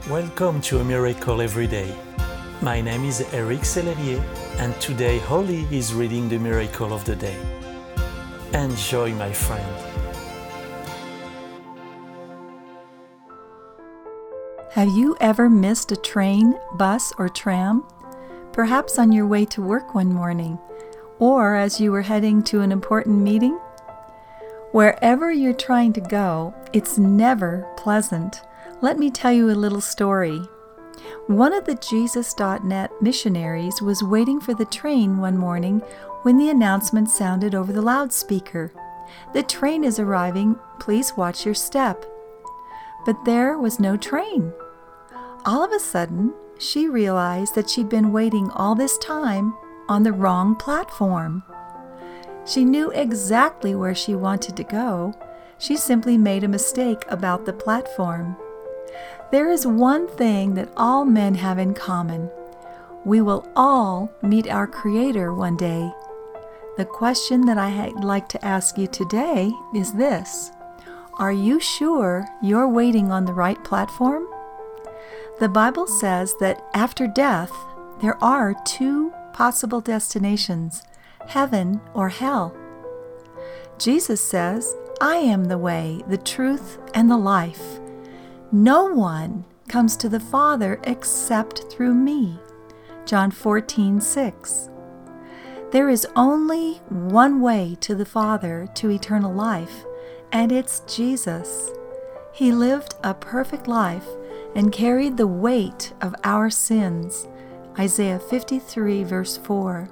Welcome to A Miracle Every Day. My name is Eric Sellerier, and today Holly is reading the Miracle of the Day. Enjoy, my friend. Have you ever missed a train, bus, or tram? Perhaps on your way to work one morning, or as you were heading to an important meeting? Wherever you're trying to go, it's never pleasant. Let me tell you a little story. One of the Jesus.net missionaries was waiting for the train one morning when the announcement sounded over the loudspeaker. The train is arriving, please watch your step. But there was no train. All of a sudden, she realized that she'd been waiting all this time on the wrong platform. She knew exactly where she wanted to go. She simply made a mistake about the platform. There is one thing that all men have in common. We will all meet our Creator one day. The question that I'd like to ask you today is this: are you sure you're waiting on the right platform? The Bible says that after death, there are two possible destinations, heaven or hell. Jesus says, I am the way, the truth, and the life. No one comes to the Father except through me. John 14:6. There is only one way to the Father to eternal life, and it's Jesus. He lived a perfect life and carried the weight of our sins. Isaiah 53 verse 4.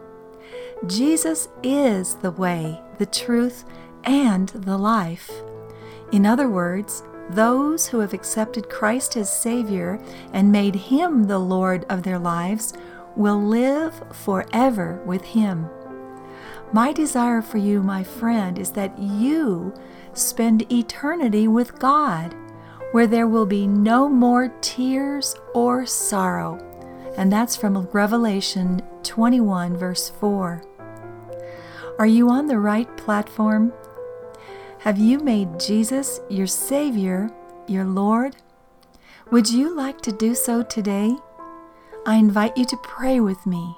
Jesus is the way, the truth, and the life. In other words, those who have accepted Christ as Savior and made Him the Lord of their lives will live forever with Him. My desire for you, my friend, is that you spend eternity with God, where there will be no more tears or sorrow. And that's from Revelation 21, verse 4. Are you on the right platform? Have you made Jesus your Savior, your Lord? Would you like to do so today? I invite you to pray with me.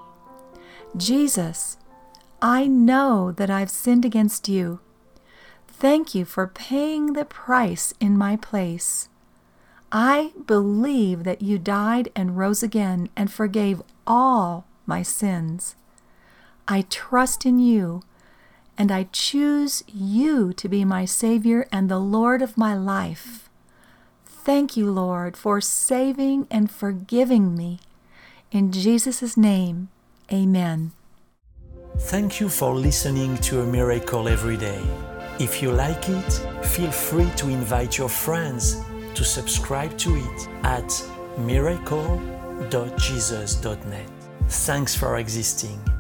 Jesus, I know that I've sinned against you. Thank you for paying the price in my place. I believe that you died and rose again and forgave all my sins. I trust in you, and I choose you to be my Savior and the Lord of my life. Thank you, Lord, for saving and forgiving me. In Jesus' name, amen. Thank you for listening to A Miracle Every Day. If you like it, feel free to invite your friends to subscribe to it at miracle.jesus.net. Thanks for existing.